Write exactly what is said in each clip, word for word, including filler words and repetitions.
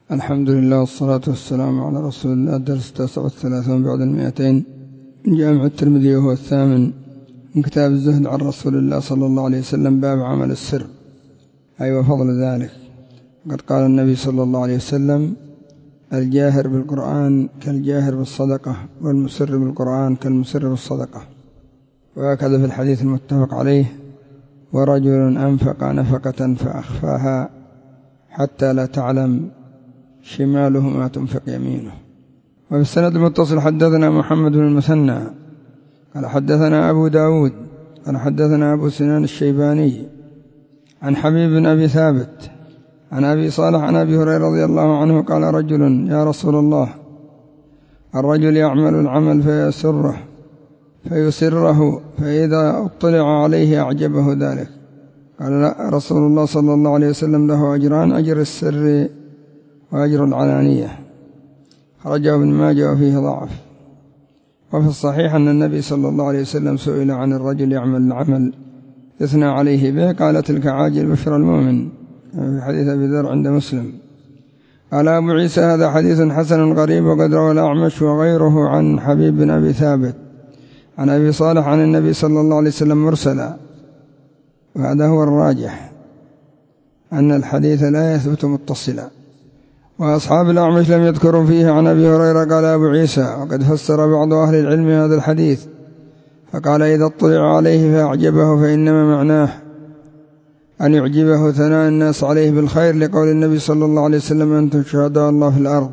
الحمد لله والصلاة والسلام على رسول الله. الدرس التاسع والثلاثون بعد المئتين من جامع الترمذي، وهو الثامن من كتاب الزهد عن رسول الله صلى الله عليه وسلم، باب عمل السر أي وفضل ذلك. قد قال النبي صلى الله عليه وسلم: الجاهر بالقرآن كالجاهر بالصدقة، والمسر بالقرآن كالمسر بالصدقة. وهكذا في الحديث المتفق عليه: ورجل أنفق نفقة فأخفاها حتى لا تعلم شماله ما تنفق يمينه. وفي السند المتصل حدثنا محمد بن المثنى قال حدثنا أبو داود قال حدثنا أبو سنان الشيباني عن حبيب بن أبي ثابت عن أبي صالح عن أبي هريرة رضي الله عنه قال: رجل: يا رسول الله، الرجل يعمل العمل فيسره فيسره فإذا اطلع عليه أعجبه ذلك. قال: لا، رسول الله صلى الله عليه وسلم له أجران: أجر السر وأجر العلانية. خرجه ابن ماجه وفيه ضعف. وفي الصحيح أن النبي صلى الله عليه وسلم سئل عن الرجل يعمل العمل يثنى عليه به، قال: تلك عاجل بشرى المؤمن، في حديث أبي ذر عند مسلم. قال أبو عيسى: هذا حديث حسن غريب، وقد روى الأعمش وغيره عن حبيب بن أبي ثابت عن أبي صالح عن النبي صلى الله عليه وسلم مرسلا. وهذا هو الراجح، أن الحديث لا يثبت متصلا. وأصحاب الأعمش لم يذكروا فيه عن أبي هريرة. قال أبو عيسى: وقد فسر بعض أهل العلم هذا الحديث فقال: إذا اطلع عليه فأعجبه فإنما معناه أن يعجبه ثناء الناس عليه بالخير، لقول النبي صلى الله عليه وسلم: أنتم شهداء الله في الأرض،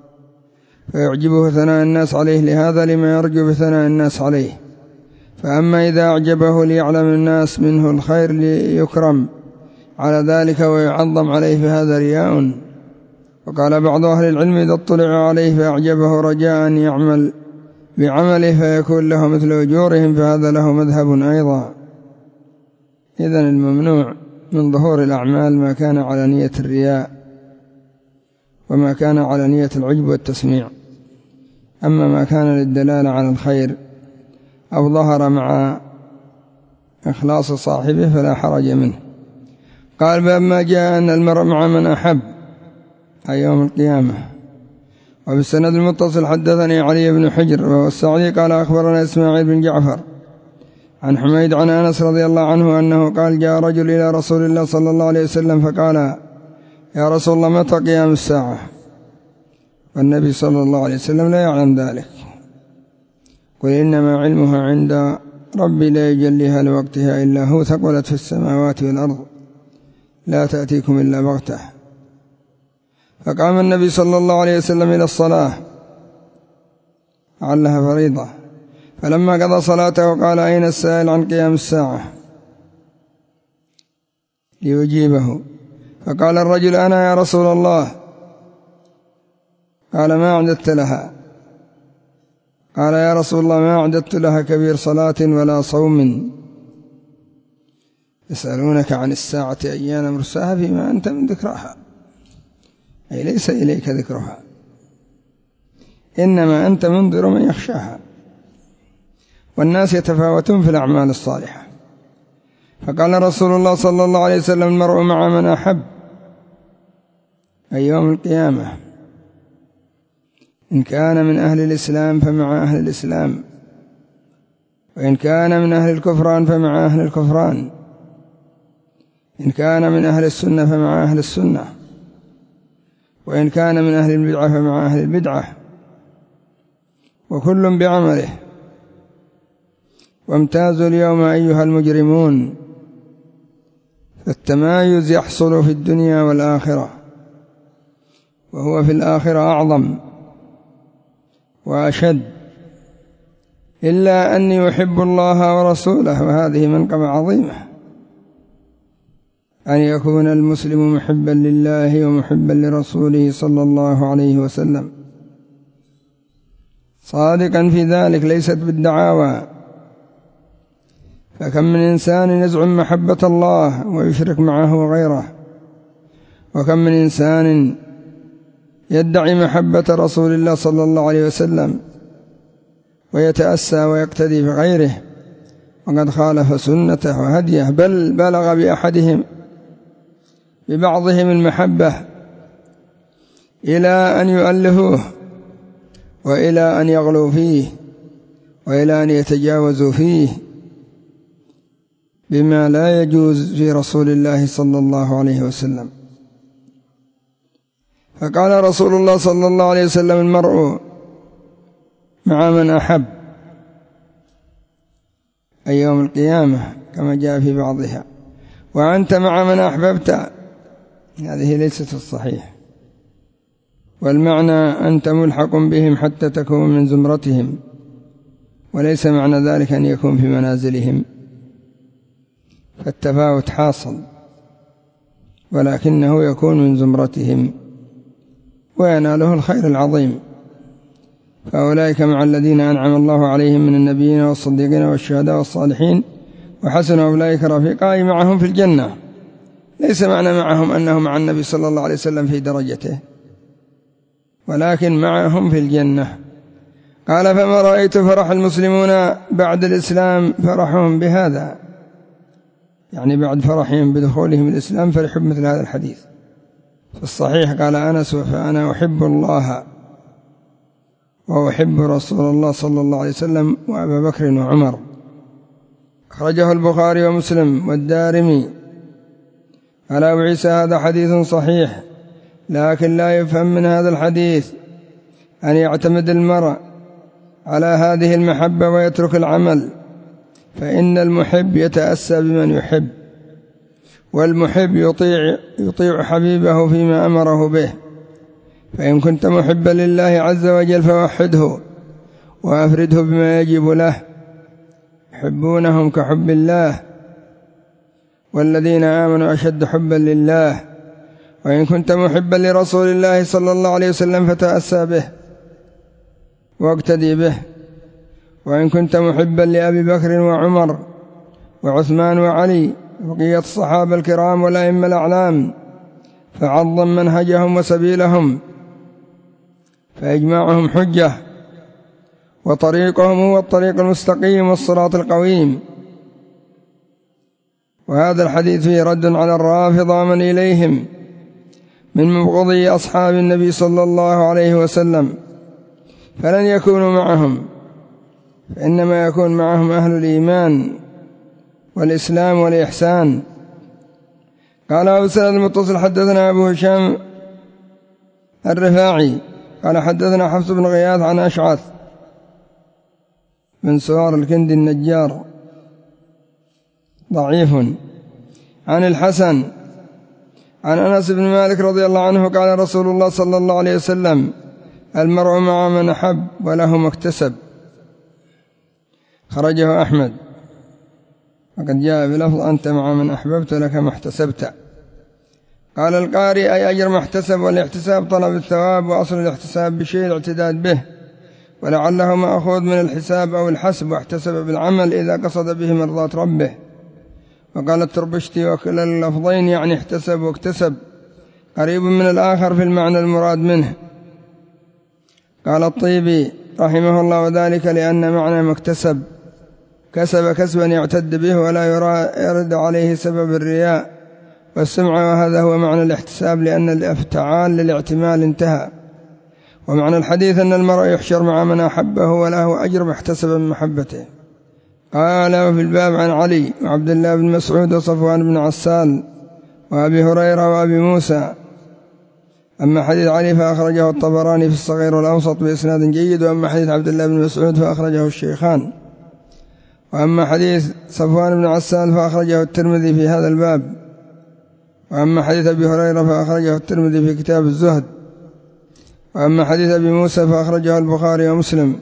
فيعجبه ثناء الناس عليه لهذا لما يرجو بثناء الناس عليه. فأما إذا أعجبه ليعلم الناس منه الخير ليكرم على ذلك ويعظم عليه فهذا رياء. وقال بعض أهل العلم: إذا اطلع عليه فأعجبه رجاء أن يعمل بعمله فيكون له مثل أجورهم، فهذا له مذهب أيضا. إذن الممنوع من ظهور الأعمال ما كان على نية الرياء وما كان على نية العجب والتسميع. أما ما كان للدلالة على الخير أو ظهر مع إخلاص صاحبه فلا حرج منه. قال: باب ما جاء أن المرء مع من أحب أي يوم القيامة. وبالسند المتصل حدثني علي بن حجر وهو السعدي قال: أخبرنا إسماعيل بن جعفر عن حميد عن أنس رضي الله عنه أنه قال: جاء رجل إلى رسول الله صلى الله عليه وسلم فقال: يا رسول الله، متى قيام الساعة؟ والنبي صلى الله عليه وسلم لا يعلم ذلك. قل: إنما علمها عند ربي لا يجليها لوقتها إلا هو، ثقلت في السماوات والأرض، لا تأتيكم إلا بغتة. فقام النبي صلى الله عليه وسلم إلى الصلاة علها فريضة، فلما قضى صلاته قال: أين السائل عن قيام الساعة؟ ليجيبه. فقال الرجل: أنا يا رسول الله. قال: ما أعددت لها؟ قال: يا رسول الله، ما أعددت لها كبير صلاة ولا صوم. يسألونك عن الساعة أيان مرساها، فيما أنت من ذكرها، أي ليس إليك ذكرها، إنما أنت منذر من يخشاها. والناس يتفاوتون في الأعمال الصالحة. فقال رسول الله صلى الله عليه وسلم: المرء مع من أحب أي يوم القيامة، إن كان من أهل الإسلام فمع أهل الإسلام، وإن كان من أهل الكفران فمع أهل الكفران، إن كان من أهل السنة فمع أهل السنة، وإن كان من أهل البدعة فمع أهل البدعة، وكل بعمله. وامتازوا اليوم أيها المجرمون. فالتمايز يحصل في الدنيا والآخرة، وهو في الآخرة أعظم وأشد، إلا أن يحب الله ورسوله، وهذه منقبة عظيمة، أن يكون المسلم محبا لله ومحبا لرسوله صلى الله عليه وسلم، صادقا في ذلك ليست بالدعاوى. فكم من إنسان يزعم محبة الله ويشرك معه غيره، وكم من إنسان يدعي محبة رسول الله صلى الله عليه وسلم ويتأسى ويقتدي بغيره، وقد خالف سنته وهديه، بل بلغ بأحدهم ببعضهم المحبة إلى أن يؤلهوه وإلى أن يغلوا فيه وإلى أن يتجاوزوا فيه بما لا يجوز في رسول الله صلى الله عليه وسلم. فقال رسول الله صلى الله عليه وسلم: المرء مع من أحب، أي يوم القيامة كما جاء في بعضها، وأنت مع من أحببت. هذه ليست الصحيح، والمعنى أنت ملحق بهم حتى تكون من زمرتهم، وليس معنى ذلك أن يكون في منازلهم، فالتفاوت حاصل، ولكنه يكون من زمرتهم ويناله الخير العظيم. فأولئك مع الذين أنعم الله عليهم من النبيين والصديقين والشهداء والصالحين وحسن أولئك رفيقا، أي معهم في الجنة. ليس معنى معهم أنهم مع النبي صلى الله عليه وسلم في درجته، ولكن معهم في الجنة. قال: فما رأيت فرح المسلمون بعد الإسلام فرحهم بهذا، يعني بعد فرحهم بدخولهم الإسلام فرحوا مثل هذا الحديث. في الصحيح قال أنس: فأنا أحب الله وأحب رسول الله صلى الله عليه وسلم وأبا بكر وعمر. أخرجه البخاري ومسلم والدارمي. قال أبو عيسى: هذا حديث صحيح، لكن لا يفهم من هذا الحديث أن يعتمد المرء على هذه المحبة ويترك العمل، فإن المحب يتأسى بمن يحب، والمحب يطيع, يطيع حبيبه فيما أمره به. فإن كنت محبا لله عز وجل فوحده وأفرده بما يجب له، يحبونهم كحب الله، والذين آمنوا أشد حبا لله. وإن كنت محبا لرسول الله صلى الله عليه وسلم فتأسى به واقتدي به. وإن كنت محبا لأبي بكر وعمر وعثمان وعلي بقية الصحابة الكرام والأئمة الأعلام فعظم منهجهم وسبيلهم، فإجماعهم حجة، وطريقهم هو الطريق المستقيم والصراط القويم. وهذا الحديث فيه رد على الرافضة ومن إليهم من مبغضي أصحاب النبي صلى الله عليه وسلم، فلن يكونوا معهم، فإنما يكون معهم أهل الإيمان والإسلام والإحسان. قال أبو سند المتصل: حدثنا أبو هشام الرفاعي قال حدثنا حفص بن غياث عن أشعث بن سوار الكندي النجار ضعيف، عن الحسن عن أنس بن مالك رضي الله عنه قال رسول الله صلى الله عليه وسلم: المرء مع من أحب وله ما اكتسب. خرجه أحمد، وقد جاء بلفظ: أنت مع من أحببت لك ما احتسبت. قال القارئ: أي أجر ما احتسب، والاحتساب طلب الثواب، وأصل الاحتساب بشيء الاعتداد به، ولعله مأخوذ من الحساب أو الحسب، واحتسب بالعمل إذا قصد به مرضاة ربه. وقال التربشتي: وكلا اللفظين يعني احتسب واكتسب قريب من الآخر في المعنى المراد منه. قال الطيبي رحمه الله: وذلك لأن معنى ما اكتسب كسب كسبا يعتد به ولا يرد عليه سبب الرياء والسمع، وهذا هو معنى الاحتساب، لأن الافتعال للاعتمال انتهى. ومعنى الحديث أن المرء يحشر مع من أحبه وله أجر ما احتسب من محبته. قال: وفي الباب عن علي وعبد الله بن مسعود وصفوان بن عسال وأبي هريرة وأبي موسى. أما حديث علي فأخرجه الطبراني في الصغير والأوسط بإسناد جيد، وأما حديث عبد الله بن مسعود فأخرجه الشيخان. وأما حديث صفوان بن عسال فأخرجه الترمذي في هذا الباب. وأما حديث أبي هريرة فأخرجه الترمذي في كتاب الزهد. وأما حديث أبي موسى فأخرجه البخاري ومسلم.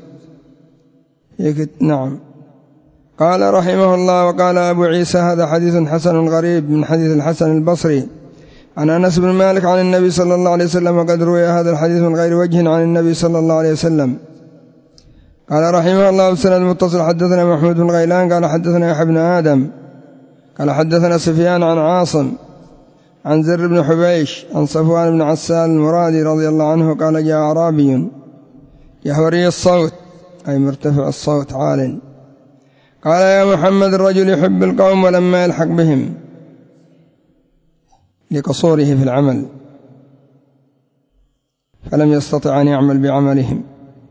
نعم. قال رحمه الله: وقال أبو عيسى: هذا حديث حسن غريب من حديث الحسن البصري عن أنس بن مالك عن النبي صلى الله عليه وسلم، وقد روي هذا الحديث من غير وجه عن النبي صلى الله عليه وسلم. قال رحمه الله: بسند المتصل حدثنا محمود بن غيلان قال حدثنا يحيى بن آدم قال حدثنا سفيان عن عاصم عن زر بن حبيش عن صفوان بن عسال المرادي رضي الله عنه قال: جاء أعرابي يهوري الصوت، أي مرتفع الصوت عال، قال: يا محمد، الرجل يحب القوم ولما يلحق بهم لقصوره في العمل، فلم يستطع أن يعمل بعملهم.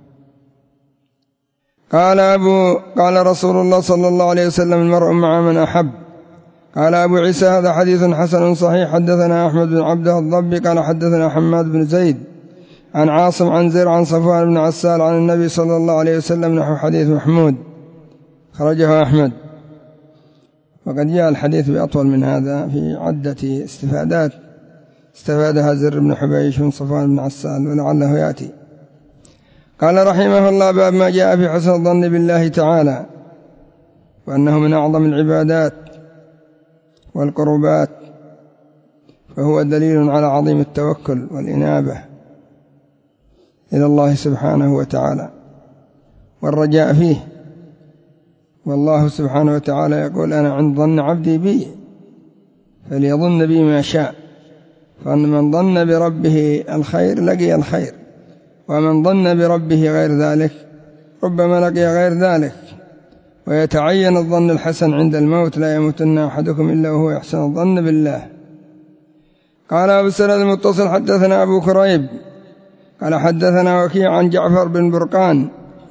قال أبو قال رسول الله صلى الله عليه وسلم المرء مع من أحب. قال أبو عيسى هذا حديث حسن صحيح. حدثنا أحمد بن عبده الضبي قال حدثنا حماد بن زيد عن عاصم عن زر عن صفوان بن عسال عن النبي صلى الله عليه وسلم نحو حديث محمود خرجه أحمد. وقد جاء الحديث بأطول من هذا في عدة استفادات استفادها زر بن حبيش من صفوان بن عسال ولعله يأتي. قال رحمه الله باب ما جاء في حسن الظن بالله تعالى وأنه من أعظم العبادات والقربات، فهو دليل على عظيم التوكل والإنابة إلى الله سبحانه وتعالى والرجاء فيه. والله سبحانه وتعالى يقول أنا عند ظن عبدي بي فليظن بي ما شاء، فمن ظن بربه الخير لقي الخير، ومن ظن بربه غير ذلك ربما لقي غير ذلك. ويتعين الظن الحسن عند الموت، لا يموتن أحدكم إلا وهو يحسن الظن بالله. قال أبو السند المتصل حدثنا أبو كريب قال حدثنا وكيع عن جعفر بن برقان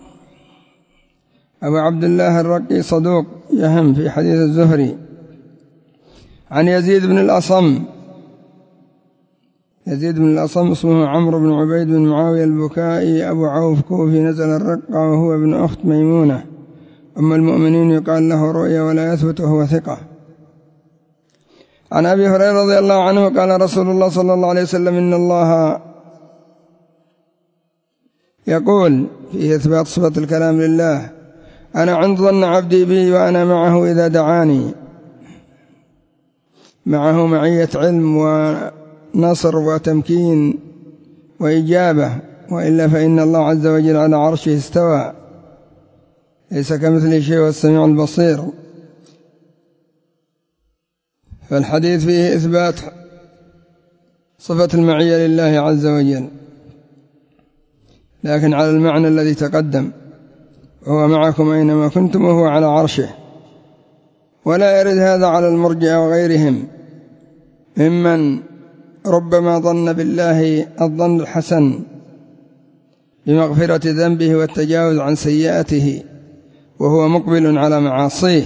أبو عبد الله الرقي صدوق يهم في حديث الزهري عن يزيد بن الأصم. يزيد بن الأصم اسمه عمرو بن عبيد بن معاوية البكائي أبو عوف كوفي نزل الرقة وهو ابن أخت ميمونة أم المؤمنين، يقال له رؤيا ولا يثبت وهو ثقة. عن أبي هريرة رضي الله عنه قال رسول الله صلى الله عليه وسلم إن الله يقول في إثبات صفة الكلام لله أنا عند ظن عبدي بي وأنا معه إذا دعاني. معه معية علم ونصر وتمكين وإجابة، وإلا فإن الله عز وجل على عرشه استوى ليس كمثله شيء والسميع البصير. فالحديث فيه إثبات صفة المعية لله عز وجل، لكن على المعنى الذي تقدم هو معكم أينما كنتم وهو على عرشه. ولا يرد هذا على المرجئة وغيرهم ممن ربما ظن بالله الظن الحسن بمغفرة ذنبه والتجاوز عن سيئاته وهو مقبل على معاصيه،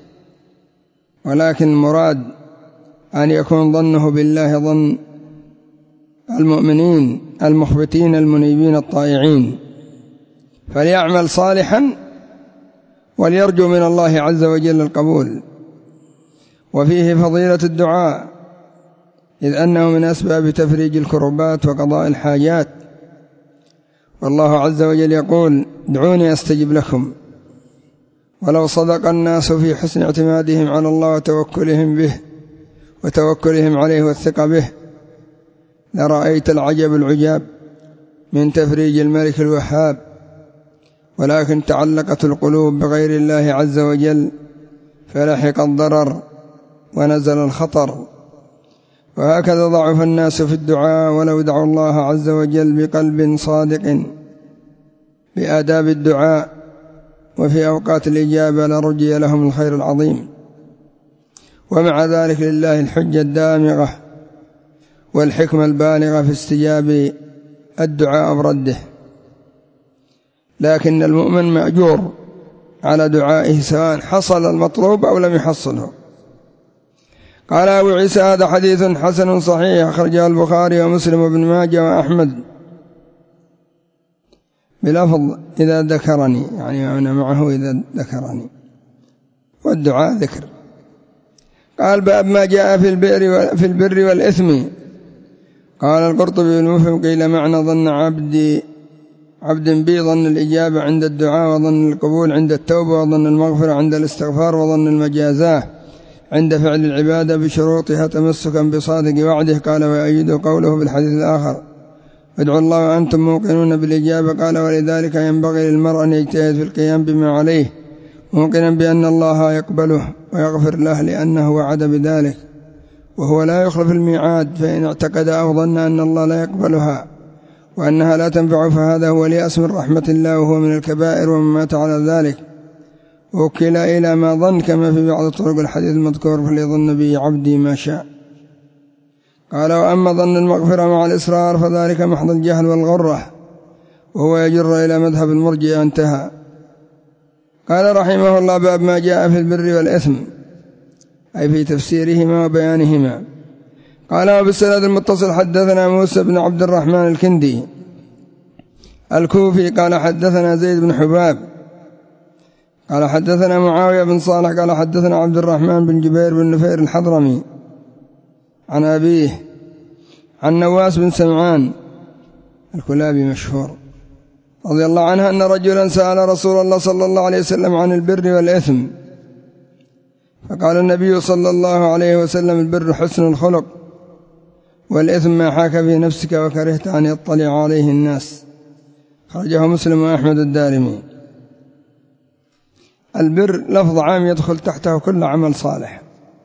ولكن المراد أن يكون ظنه بالله ظن المؤمنين المخبتين المنيبين الطائعين، فليعمل صالحا وليرجو من الله عز وجل القبول. وفيه فضيلة الدعاء إذ أنه من أسباب تفريج الكربات وقضاء الحاجات، والله عز وجل يقول ادعوني أستجب لكم. ولو صدق الناس في حسن اعتمادهم على الله وتوكلهم به وتوكلهم عليه والثقة به لرأيت العجب العجاب من تفريج الملك الوهاب، ولكن تعلقت القلوب بغير الله عز وجل فلحق الضرر ونزل الخطر. وهكذا ضعف الناس في الدعاء، ولو دعوا الله عز وجل بقلب صادق بآداب الدعاء وفي أوقات الإجابة لرجي لهم الخير العظيم. ومع ذلك لله الحجة الدامغة والحكمة البالغة في استجاب الدعاء ورده، لكن المؤمن مأجور على دعائه سواء حصل المطلوب أو لم يحصله. قال أبو عيسى هذا حديث حسن صحيح أخرجه البخاري ومسلم وابن ماجه وأحمد بلفظ إذا ذكرني، يعني أنا معه إذا ذكرني، والدعاء ذكر. قال باب ما جاء في البر في البر والإثم. قال القرطبي المفهم قيل معنى ظن عبدي عبد بي ظن الإجابة عند الدعاء، وظن القبول عند التوبة، وظن المغفرة عند الاستغفار، وظن المجازاه عند فعل العبادة بشروطها تمسكا بصادق وعده. قال ويؤيد قوله بالحديث الآخر ادعوا الله وأنتم موقنون بالإجابة. قال ولذلك ينبغي للمرء أن يجتهد في القيام بما عليه موقنا بأن الله يقبله ويغفر له لأنه وعد بذلك، وهو لا يخلف الميعاد، فإن اعتقد أو ظن أن الله لا يقبلها وأنها لا تنفع فهذا هو ليأس من رحمة الله وهو من الكبائر ومن مات على ذلك وكل إلى ما ظن، كما في بعض طرق الحديث المذكور فليظن به عبدي ما شاء. قال وأما ظن المغفرة مع الإصرار فذلك محض الجهل والغرة وهو يجر إلى مذهب المرجئة انتهى. قال رحمه الله باب ما جاء في البر والإثم أي في تفسيرهما وبيانهما. قال وبالسند المتصل حدثنا موسى بن عبد الرحمن الكندي الكوفي قال حدثنا زيد بن حباب قال حدثنا معاوية بن صالح قال حدثنا عبد الرحمن بن جبير بن نفير الحضرمي عن أبيه عن نواس بن سمعان الكلابي مشهور رضي الله عنه أن رجلا سأل رسول الله صلى الله عليه وسلم عن البر والإثم فقال النبي صلى الله عليه وسلم البر حسن الخلق والإثم ما حاك في نفسك وكرهت أن يطلع عليه الناس. خرجه مسلم وأحمد الدارمي. البر لفظ عام يدخل تحته كل عمل صالح،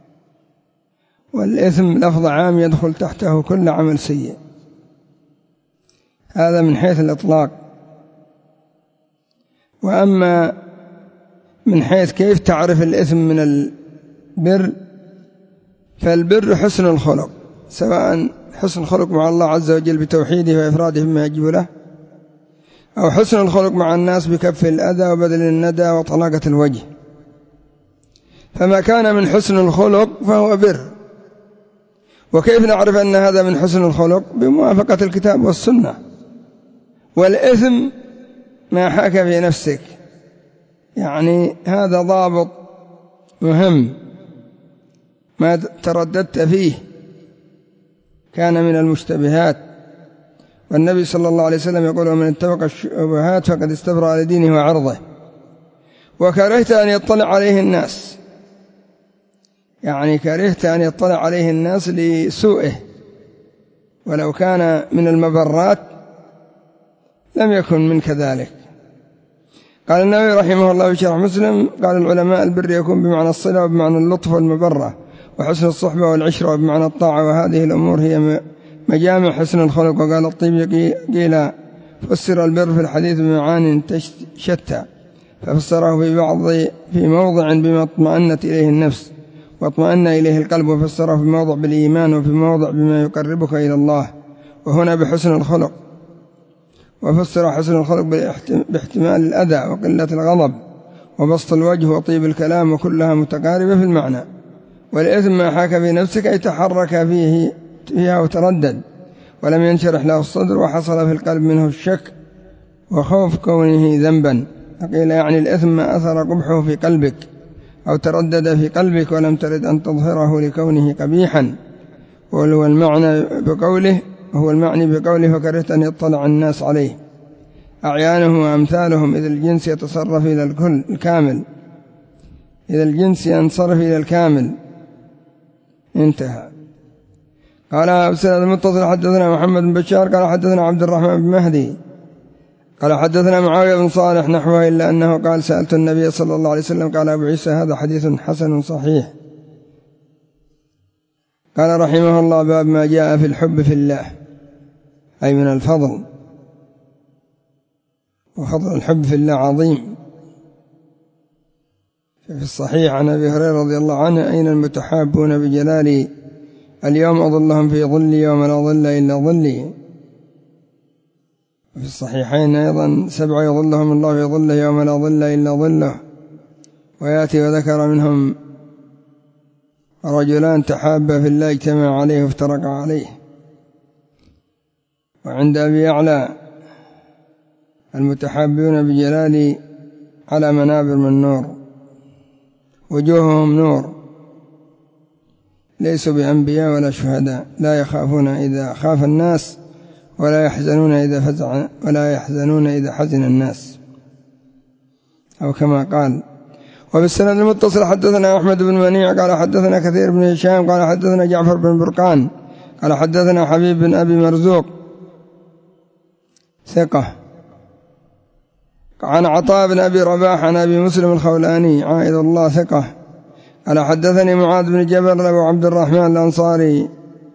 والإثم لفظ عام يدخل تحته كل عمل سيء. هذا من حيث الإطلاق. وأما من حيث كيف تعرف الإثم من البر فالبر حسن الخلق، سواء حسن الخلق مع الله عز وجل بتوحيده وإفراده بما يجب له، أو حسن الخلق مع الناس بكف الأذى وبذل الندى وطلاقة الوجه. فما كان من حسن الخلق فهو بر. وكيف نعرف أن هذا من حسن الخلق؟ بموافقة الكتاب والسنة. والإثم ما حاك في نفسك، يعني هذا ضابط مهم ما ترددت فيه كان من المشتبهات. والنبي صلى الله عليه وسلم يقول ومن اتقى الشبهات فقد استبرأ لدينه وعرضه. وكرهت أن يطلع عليه الناس، يعني كرهت أن يطلع عليه الناس لسوءه، ولو كان من المبرات لم يكن من كذلك. قال النووي رحمه الله في شرح مسلم قال العلماء البر يكون بمعنى الصلة وبمعنى اللطف والمبرة وحسن الصحبة والعشرة وبمعنى الطاعة، وهذه الأمور هي مجامع حسن الخلق. وقال الطيبي قيل فسر البر في الحديث بمعان شتى، ففسره في بعض في موضع بما اطمأنت إليه النفس واطمأن إليه القلب، وفسره في موضع بالإيمان وفي موضع بما يقربك إلى الله، وهنا بحسن الخلق. وفسر حسن الخلق باحتمال الأذى وقلة الغضب وبسط الوجه وطيب الكلام، وكلها متقاربة في المعنى. والإثم ما حاك في نفسك أي تحرك فيه فيها وتردد ولم ينشرح له الصدر وحصل في القلب منه الشك وخوف كونه ذنبا. قيل يعني الإثم ما أثر قبحه في قلبك أو تردد في قلبك ولم ترد أن تظهره لكونه قبيحا. وهو المعنى بقوله هو المعني بقوله فكرهت أن يطلع الناس عليه أعيانهم وأمثالهم، إذا الجنس يتصرف إلى الكل الكامل، إذا الجنس ينصرف إلى الكامل. انتهى. قال بسند المتصل حدثنا محمد بن بشار قال حدثنا عبد الرحمن بن مهدي قال حدثنا معاوية بن صالح نحوه، إلا أنه قال سألت النبي صلى الله عليه وسلم. قال أبو عيسى هذا حديث حسن صحيح. قال رحمه الله باب ما جاء في الحب في الله أي من الفضل، وفضل الحب في الله عظيم. في الصحيح عن أبي هريرة رضي الله عنه أين المتحابون بجلالي اليوم أظلهم في ظلي يوم لا ظل إلا ظلي. وفي الصحيحين أيضا سبع يظلهم الله في ظله يوم لا ظل إلا ظله. ويأتي وذكر منهم رجلان تحابا في الله اجتمع عليه وافترقا عليه. وعند أبي يعلى المتحابون بجلالي على منابر من نور وجوههم نور، ليسوا بأنبياء ولا شهداء، لا يخافون إذا خاف الناس ولا يحزنون إذا فزع ولا يحزنون إذا حزن الناس، أو كما قال. وبالسند المتصل حدثنا أحمد بن منيع قال حدثنا كثير بن هشام قال حدثنا جعفر بن برقان قال حدثنا حبيب بن أبي مرزوق ثقة عن عطاء بن أبي رباح عن أبي مسلم الخولاني عائد الله ثقة قال حدثني معاذ بن جبل أبو عبد الرحمن الأنصاري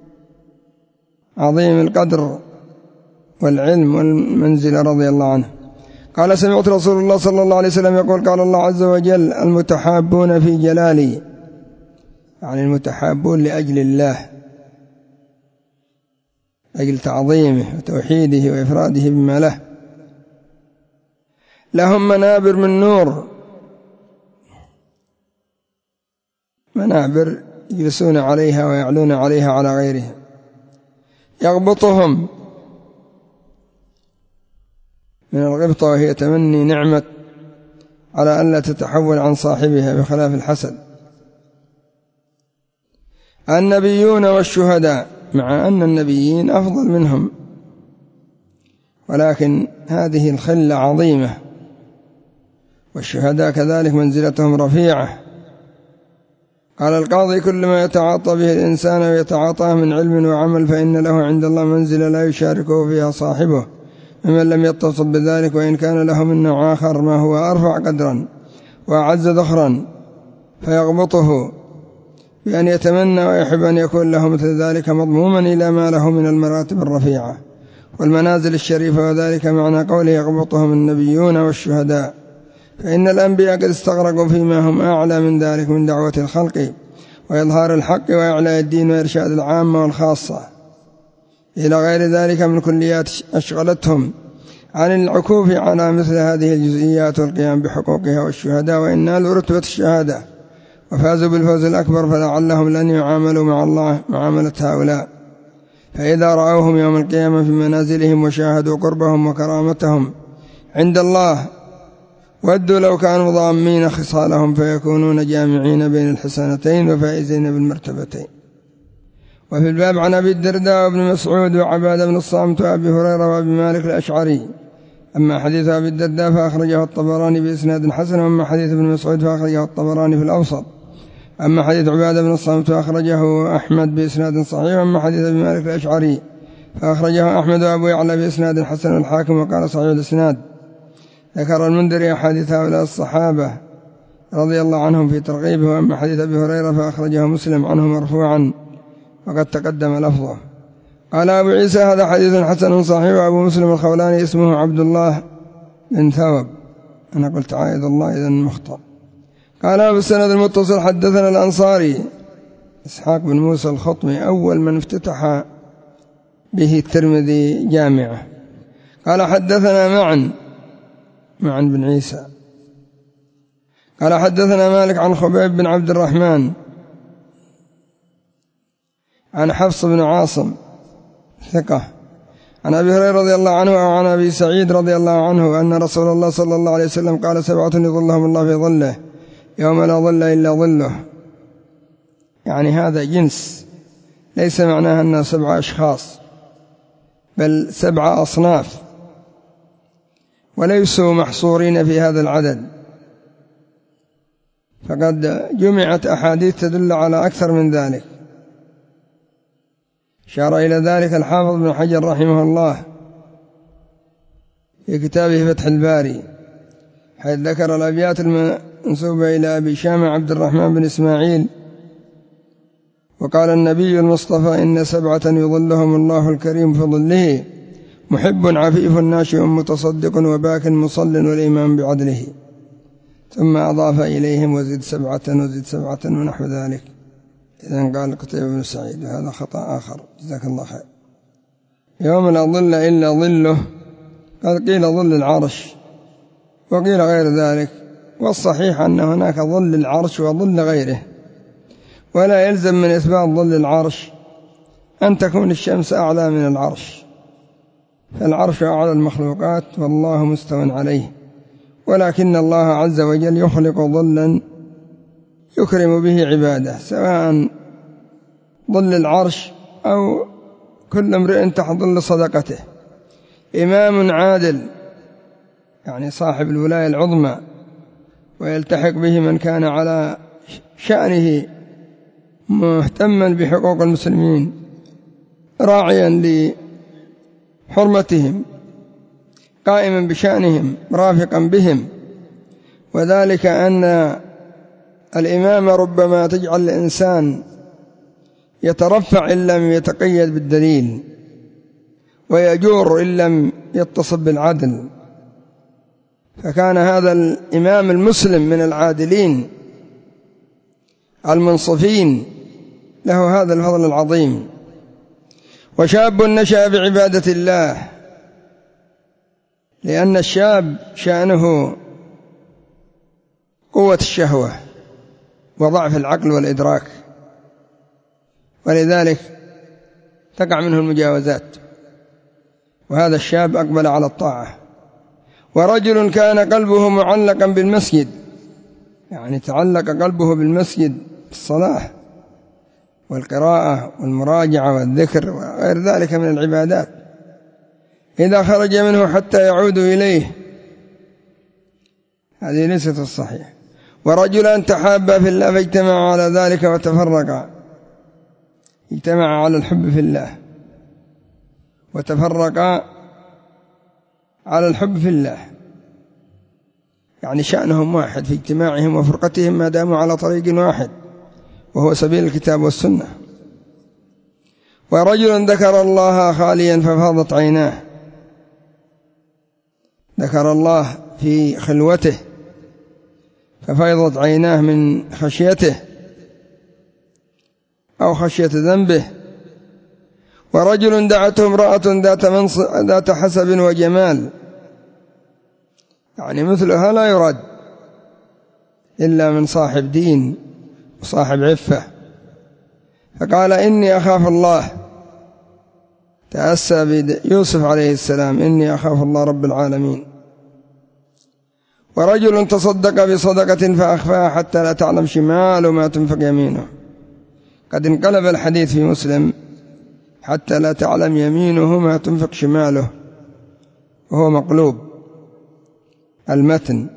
عظيم القدر والعلم والمنزل رضي الله عنه قال سمعت رسول الله صلى الله عليه وسلم يقول قال الله عز وجل المتحابون في جلالي، يعني المتحابون لأجل الله أجل تعظيمه وتوحيده وإفراده بما له. لهم منابر من نور، منابر يجلسون عليها ويعلون عليها على غيرهم، يغبطهم من الغبطة وهي تمني نعمة على ألا تتحول عن صاحبها بخلاف الحسد. النبيون والشهداء، مع أن النبيين أفضل منهم، ولكن هذه الخلة عظيمة، والشهداء كذلك منزلتهم رفيعة. قال القاضي: كل ما يتعاطى به الإنسان ويتعاطاه من علم وعمل فإن له عند الله منزلة لا يشاركه فيها صاحبه ممن لم يتصف بذلك، وإن كان له من نوع آخر ما هو أرفع قدرا وأعز ذخرا، فيغبطه بأن يتمنى ويحب أن يكون له مثل ذلك مضموما إلى ما له من المراتب الرفيعة والمنازل الشريفة. وذلك معنى قوله: يغبطهم النبيون والشهداء، فإن الأنبياء قد استغرقوا فيما هم أعلى من ذلك من دعوة الخلق وإظهار الحق وإعلاء الدين وإرشاد العامة والخاصة إلى غير ذلك من كليات أشغلتهم عن العكوف على مثل هذه الجزئيات والقيام بحقوقها. والشهداء وإن نالوا رتبة الشهادة وفازوا بالفوز الأكبر فلعلهم لن يعاملوا مع الله معاملة هؤلاء، فإذا رأوهم يوم القيامة في منازلهم وشاهدوا قربهم وكرامتهم عند الله ودوا لو كانوا ضامين خصالهم، فيكونون جامعين بين الحسنتين وفائزين بالمرتبتين. وفي الباب عن أبي الدرداء وابن مسعود وعبادة بن الصامت وأبي هريرة وأبي مالك الأشعري. أما حديث أبي الدرداء فأخرجه الطبراني بإسناد حسن، وأما حديث ابن مسعود فأخرجه الطبراني في الأوسط. أما حديث عبادة بن الصامت فأخرجه أحمد بإسناد صحيح. وأما حديث أبي مالك الأشعري فأخرجه أحمد وأبو يعلى بإسناد حسن والحاكم وقال صحيح الإسناد. ذكر المنذري أحاديث هؤلاء الصحابة رضي الله عنهم في ترغيبه. وأما حديث أبي هريرة فأخرجه مسلم عنه مرفوعا وقد تقدم لفظه. قال أبو عيسى: هذا حديث حسن صحيح. وأبو مسلم الخولاني اسمه عبد الله بن ثوب، أنا قلت عائد الله إذن مخطئ. قال أبو السند المتصل: حدثنا الأنصاري إسحاق بن موسى الخطمي أول من افتتح به الترمذي جامعة. قال حدثنا معا معا بن عيسى قال حدثنا مالك عن خبيب بن عبد الرحمن عن حفص بن عاصم ثقة عن أبي هريرة رضي الله عنه وعن أبي سعيد رضي الله عنه أن رسول الله صلى الله عليه وسلم قال: سبعة يظلهم الله في ظله يوم لا ظل إلا ظله. يعني هذا جنس، ليس معناها أنها سبعة أشخاص، بل سبعة أصناف، وليسوا محصورين في هذا العدد، فقد جمعت أحاديث تدل على أكثر من ذلك. أشار إلى ذلك الحافظ بن حجر رحمه الله في كتابه فتح الباري، حيث ذكر الأبيات المنسوبة إلى أبي شامع عبد الرحمن بن إسماعيل: وقال النبي المصطفى: إن سبعة يظلهم الله الكريم في ظله، محب عفيف ناشئ متصدق وباك مصل والإمام بعدله. ثم أضاف إليهم: وزد سبعة وزد سبعة ونحو ذلك. إذن قال قتيبة بن سعيد: هذا خطأ آخر، جزاك الله خير. يوم لا ظل إلا ظله، قد قيل ظل العرش وقيل غير ذلك، والصحيح أن هناك ظل العرش وظل غيره، ولا يلزم من إثبات ظل العرش أن تكون الشمس أعلى من العرش، فالعرش أعلى المخلوقات والله مستوى عليه، ولكن الله عز وجل يخلق ظلا يكرم به عباده، سواء ظل العرش أو كل امرئ تحت ظل صدقته. إمام عادل يعني صاحب الولاية العظمى، ويلتحق به من كان على شأنه مهتما بحقوق المسلمين راعيا لحرمتهم قائما بشأنهم رافقا بهم. وذلك أن الإمام ربما تجعل الإنسان يترفع إن لم يتقيد بالدليل، ويجور إن لم يتصب بالعدل، فكان هذا الإمام المسلم من العادلين المنصفين له هذا الفضل العظيم. وشاب نشأ بعبادة الله، لأن الشاب شأنه قوة الشهوة وضعف العقل والإدراك، ولذلك تقع منه المجاوزات، وهذا الشاب أقبل على الطاعة. ورجل كان قلبه معلقا بالمسجد، يعني تعلق قلبه بالمسجد، الصلاة والقراءة والمراجعة والذكر وغير ذلك من العبادات، إذا خرج منه حتى يعود إليه، هذه ليست الصحيح. ورجلان تحابا في الله فاجتمعا على ذلك وتفرقا، اجتمعا على الحب في الله وتفرقا على الحب في الله، يعني شأنهم واحد في اجتماعهم وفرقتهم ما داموا على طريق واحد وهو سبيل الكتاب والسنة. ورجل ذكر الله خاليا ففاضت عيناه، ذكر الله في خلوته ففيضت عيناه من خشيته أو خشية ذنبه. ورجل دعته امرأة ذات منصب ذات حسب وجمال، يعني مثلها لا يراد إلا من صاحب دين وصاحب عفة، فقال إني أخاف الله، تأسى بيوسف عليه السلام، إني أخاف الله رب العالمين. ورجل تصدق بصدقة فأخفاها حتى لا تعلم شماله ما تنفق يمينه، قد انقلب الحديث في مسلم حتى لا تعلم يمينه ما تنفق شماله، وهو مقلوب المتن،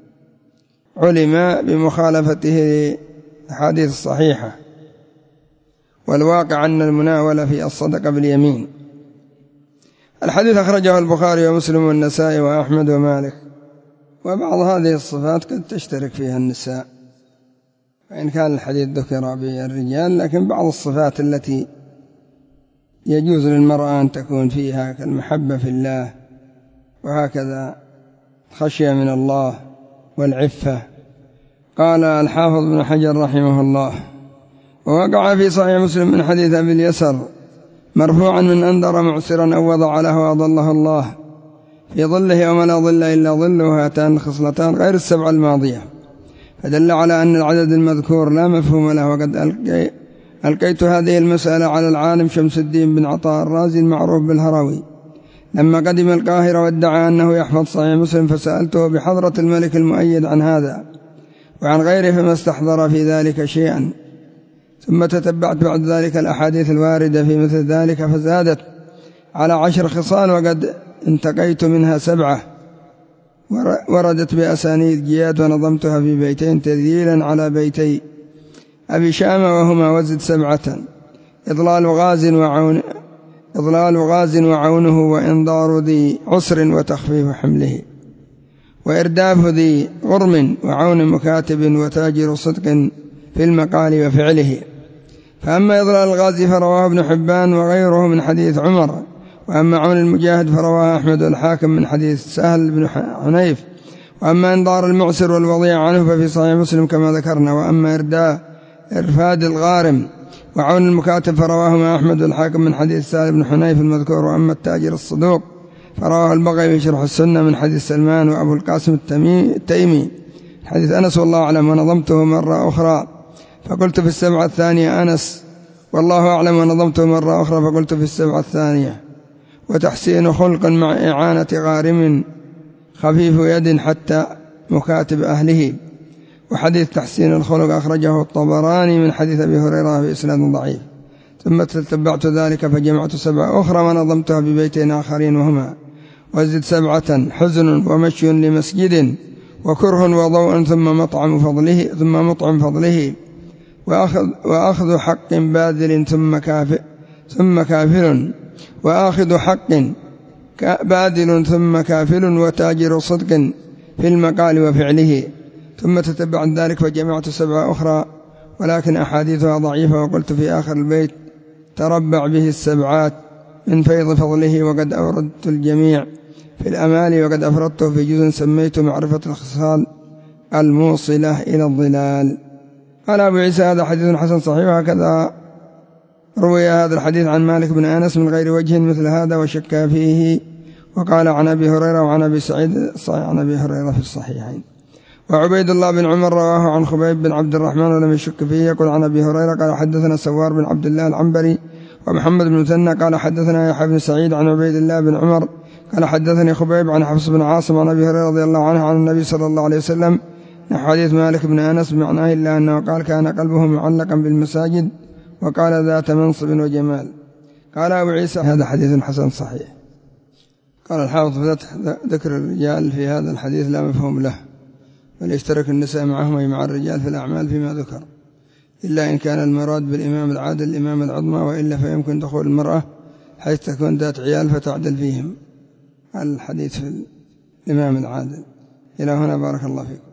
علم بمخالفته الحديث الصحيحة، والواقع أن المناولة في الصدقة باليمين. الحديث أخرجه البخاري ومسلم والنسائي وأحمد ومالك. وبعض هذه الصفات قد تشترك فيها النساء، وإن كان الحديث ذكر بالرجال، لكن بعض الصفات التي يجوز للمرأة أن تكون فيها كالمحبة في الله، وهكذا خشية من الله والعفة. قال الحافظ ابن حجر رحمه الله: ووقع في صحيح مسلم من حديث أبي اليسر مرفوعا: من أنذر معسرا أو وضع له وأضله الله في ظله وما لا ظل إلا ظله، هاتان خصلتان غير السبع الماضية. فدل على أن العدد المذكور لا مفهوم له. وقد ألقي ألقيت هذه المسألة على العالم شمس الدين بن عطاء الرازي المعروف بالهروي لما قدم القاهرة وادعى أنه يحفظ صحيح مسلم، فسألته بحضرة الملك المؤيد عن هذا وعن غيره، فما استحضر في ذلك شيئا. ثم تتبعت بعد ذلك الأحاديث الواردة في مثل ذلك فزادت على عشر خصال، وقد انتقيت منها سبعة وردت بأسانيد جياد، ونظمتها في بيتين تذييلا على بيتي أبي شامة، وهما: وزد سبعة: إضلال غاز وعون إضلال غاز وعونه، وإنظار ذي عسر وتخفيف حمله، وإرداف ذي غرم وعون مكاتب، وتاجر صدق في المقال وفعله. فأما إضلال الغاز فرواه ابن حبان وغيره من حديث عمر، وأما عون المجاهد فرواه أحمد والحاكم من حديث سهل بن حنيف. وأما إنظار المعسر والوضيع عنه ففي صحيح مسلم كما ذكرنا. وأما إرداء إرفاد الغارم وعون المكاتب فرواهما أحمد والحاكم من حديث سهل بن حنيف المذكور. وأما التاجر الصدوق فرواه البغوي في شرح السنة من حديث سلمان وأبو القاسم التيمي حديث أنس والله أعلم. ونظمته مرة أخرى فقلت في السبعة الثانية أنس والله أعلم، ونظمته مرة أخرى فقلت في السبعة الثانية. وتحسين خلق مع إعانة غارم خفيف يد حتى مكاتب أهله. وحديث تحسين الخلق أخرجه الطبراني من حديث أبي هريرة بإسناد ضعيف. ثم تتبعت ذلك فجمعت سبع أخرى ونظمتها ببيتين آخرين، وهما: وزد سبعة: حزن ومشي لمسجد وكره وضوء ثم مطعم فضله ثم مطعم فضله وأخذ, وأخذ حق باذل ثم كافر ثم كافر وآخذ حق باذل ثم كافل وتاجر صدق في المقال وفعله. ثم تتبعت ذلك فجمعت سبع أخرى ولكن أحاديثها ضعيفة. وقلت في آخر البيت: تربع به السبعات من فيض فضله. وقد أوردت الجميع في الأمال، وقد أفردته في جزء سميته معرفة الخصال الموصلة إلى الظلال. قال أبو عيسى: هذا حديث حسن صحيح. وهكذا روي هذا الحديث عن مالك بن أنس من غير وجه مثل هذا وشك فيه، وقال عن أبي هريرة وعن أبي سعيد عن أبي هريرة في الصحيحين. وعبيد الله بن عمر رواه عن خبيب بن عبد الرحمن ولم يشك فيه، يقول عن أبي هريرة قال حدثنا سوار بن عبد الله العنبري ومحمد بن مثنى قال حدثنا يحيى بن سعيد عن عبيد الله بن عمر قال حدثني خبيب عن حفص بن عاصم عن أبي هريرة رضي الله عنه عن النبي صلى الله عليه وسلم نحو حديث مالك بن أنس بمعناه، إلا أنه قال كان قلبه معلقا بالمساجد، وقال ذات منصب وجمال. قال أبو عيسى هذا حديث حسن صحيح. قال الحافظ في فتح ذكر الرجال في هذا الحديث لا مفهوم له، بل يشترك النساء معهم أي مع الرجال في الأعمال فيما ذكر، إلا إن كان المراد بالإمام العادل الإمام العظمى، وإلا فيمكن دخول المرأة حيث تكون ذات عيال فتعدل فيهم. الحديث في الإمام العادل. إلى هنا بارك الله فيكم.